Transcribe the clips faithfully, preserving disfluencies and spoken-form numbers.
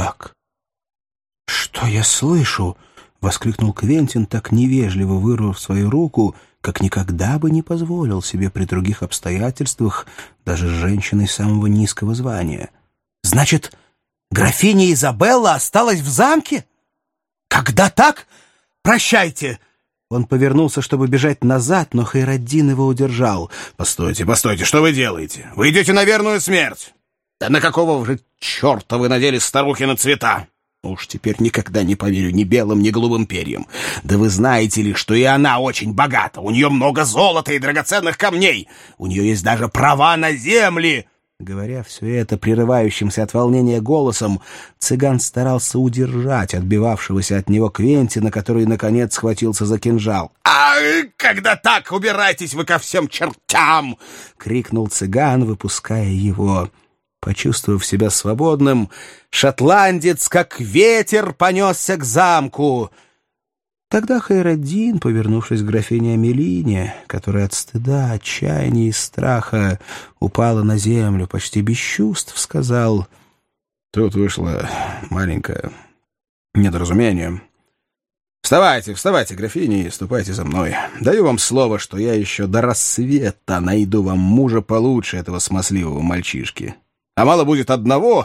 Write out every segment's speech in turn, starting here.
как? Что я слышу? — воскликнул Квентин, так невежливо вырвав свою руку, как никогда бы не позволил себе при других обстоятельствах даже с женщиной самого низкого звания. «Значит, графиня Изабелла осталась в замке? Когда так? Прощайте!» Он повернулся, чтобы бежать назад, но Хайраддин его удержал. «Постойте, постойте, что вы делаете? Вы идете на верную смерть! Да на какого же черта вы надели старухи на цвета? Уж теперь никогда не поверю ни белым, ни голубым перьям. Да вы знаете ли, что и она очень богата. У нее много золота и драгоценных камней. У нее есть даже права на земли!» Говоря все это прерывающимся от волнения голосом, цыган старался удержать отбивавшегося от него Квентина, который, наконец, схватился за кинжал. «А когда так, убирайтесь вы ко всем чертям!» — крикнул цыган, выпуская его. Почувствовав себя свободным, шотландец, как ветер, понесся к замку. Тогда Хайраддин, повернувшись к графине Амелине, которая от стыда, отчаяния и страха упала на землю почти без чувств, сказал: «Тут вышло маленькое недоразумение. Вставайте, вставайте, графиня, и ступайте за мной. Даю вам слово, что я еще до рассвета найду вам мужа получше этого смазливого мальчишки. А мало будет одного,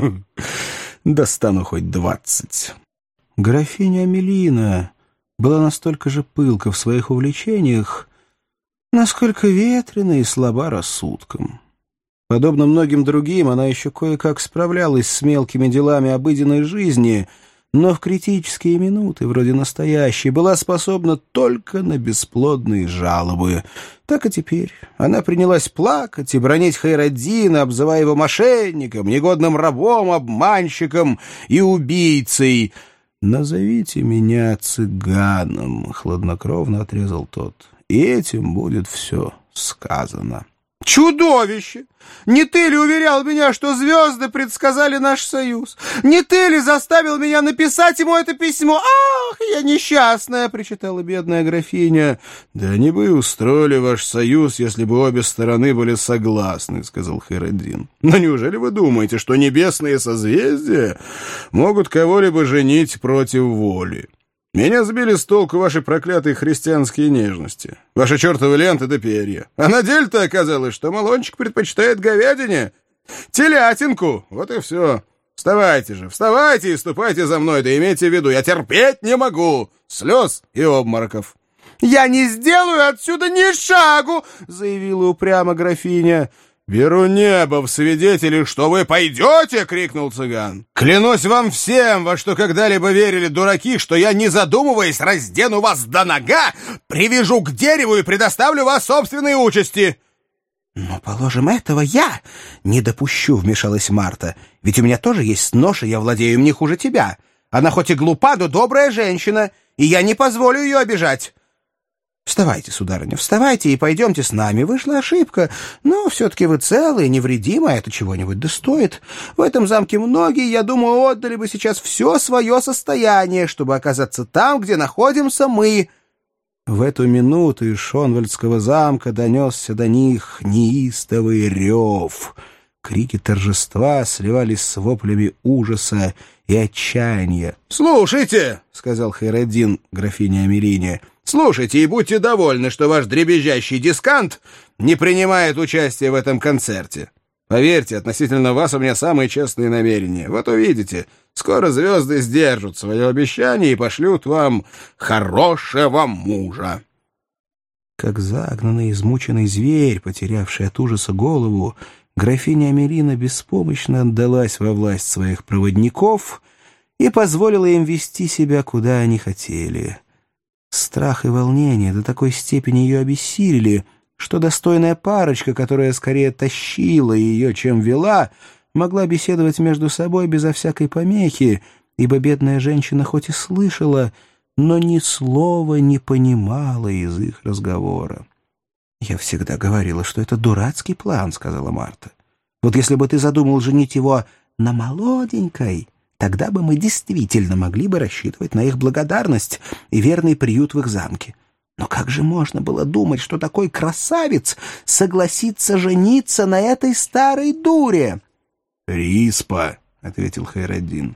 достану хоть двадцать». Графиня Амелина была настолько же пылка в своих увлечениях, насколько ветрена и слаба рассудком. Подобно многим другим, она еще кое-как справлялась с мелкими делами обыденной жизни, но в критические минуты, вроде настоящей, была способна только на бесплодные жалобы. Так и теперь она принялась плакать и бранить Хайраддина, обзывая его мошенником, негодным рабом, обманщиком и убийцей. «Назовите меня цыганом», — хладнокровно отрезал тот, — «и этим будет все сказано». «Чудовище! Не ты ли уверял меня, что звезды предсказали наш союз? Не ты ли заставил меня написать ему это письмо? Ах, я несчастная!» — причитала бедная графиня. «Да они бы устроили ваш союз, если бы обе стороны были согласны», — сказал Хайраддин. «Но неужели вы думаете, что небесные созвездия могут кого-либо женить против воли? Меня сбили с толку ваши проклятые христианские нежности, ваши чертовы ленты да перья. А на деле-то оказалось, что Малончик предпочитает говядине, телятинку. Вот и все. Вставайте же, вставайте и ступайте за мной, да имейте в виду, я терпеть не могу слез и обмороков». «Я не сделаю отсюда ни шагу!» — заявила упрямо графиня. «Беру небо в свидетели, что вы пойдете!» — крикнул цыган. «Клянусь вам всем, во что когда-либо верили дураки, что я, не задумываясь, раздену вас до нога, привяжу к дереву и предоставлю вас собственной участи!» «Но, положим, этого я не допущу», — вмешалась Марта. «Ведь у меня тоже есть нож, и я владею им не хуже тебя. Она хоть и глупа, но добрая женщина, и я не позволю ее обижать. Вставайте, сударыня, вставайте и пойдемте с нами. Вышла ошибка, но все-таки вы целы и невредимы, а это чего-нибудь да стоит. В этом замке многие, я думаю, отдали бы сейчас все свое состояние, чтобы оказаться там, где находимся мы». В эту минуту из Шонвальдского замка донесся до них неистовый рев. Крики торжества сливались с воплями ужаса и отчаяния. «Слушайте», — сказал Хайраддин графине Амелине, — «слушайте и будьте довольны, что ваш дребезжащий дискант не принимает участия в этом концерте. Поверьте, относительно вас у меня самые честные намерения. Вот увидите, скоро звезды сдержат свое обещание и пошлют вам хорошего мужа». Как загнанный, измученный зверь, потерявший от ужаса голову, графиня Амелина беспомощно отдалась во власть своих проводников и позволила им вести себя, куда они хотели. Страх и волнение до такой степени ее обессилили, что достойная парочка, которая скорее тащила ее, чем вела, могла беседовать между собой безо всякой помехи, ибо бедная женщина хоть и слышала, но ни слова не понимала из их разговора. «Я всегда говорила, что это дурацкий план», — сказала Марта. «Вот если бы ты задумал женить его на молоденькой, тогда бы мы действительно могли бы рассчитывать на их благодарность и верный приют в их замке. Но как же можно было думать, что такой красавец согласится жениться на этой старой дуре?» «Риспа», — ответил Хайраддин.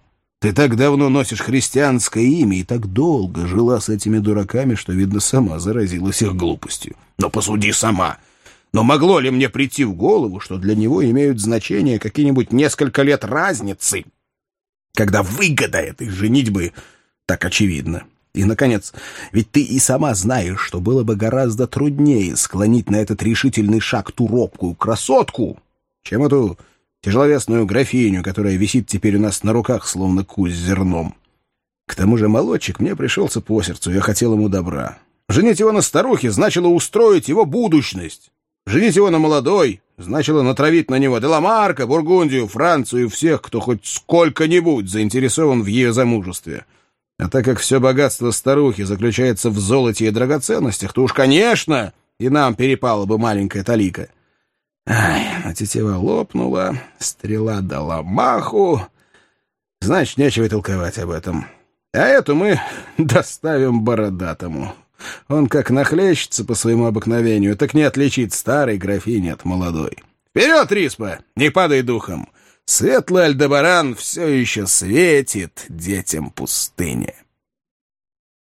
Ты так давно носишь христианское имя и так долго жила с этими дураками, что, видно, сама заразилась их глупостью. Но посуди сама. Но могло ли мне прийти в голову, что для него имеют значение какие-нибудь несколько лет разницы, когда выгода этой женитьбы так очевидна? И, наконец, ведь ты и сама знаешь, что было бы гораздо труднее склонить на этот решительный шаг ту робкую красотку, чем эту тяжеловесную графиню, которая висит теперь у нас на руках, словно кусь с зерном. К тому же молодчик мне пришелся по сердцу, я хотел ему добра. Женить его на старухе значило устроить его будущность. Женить его на молодой значило натравить на него Деламарка, Бургундию, Францию и всех, кто хоть сколько-нибудь заинтересован в ее замужестве. А так как все богатство старухи заключается в золоте и драгоценностях, то уж, конечно, и нам перепала бы маленькая талика. Ай, а тетива лопнула, стрела дала маху. Значит, нечего толковать об этом. А эту мы доставим бородатому. Он как нахлещется по своему обыкновению, так не отличит старой графини от молодой. Вперед, Риспа, не падай духом! Светлый Альдебаран все еще светит детям пустыни.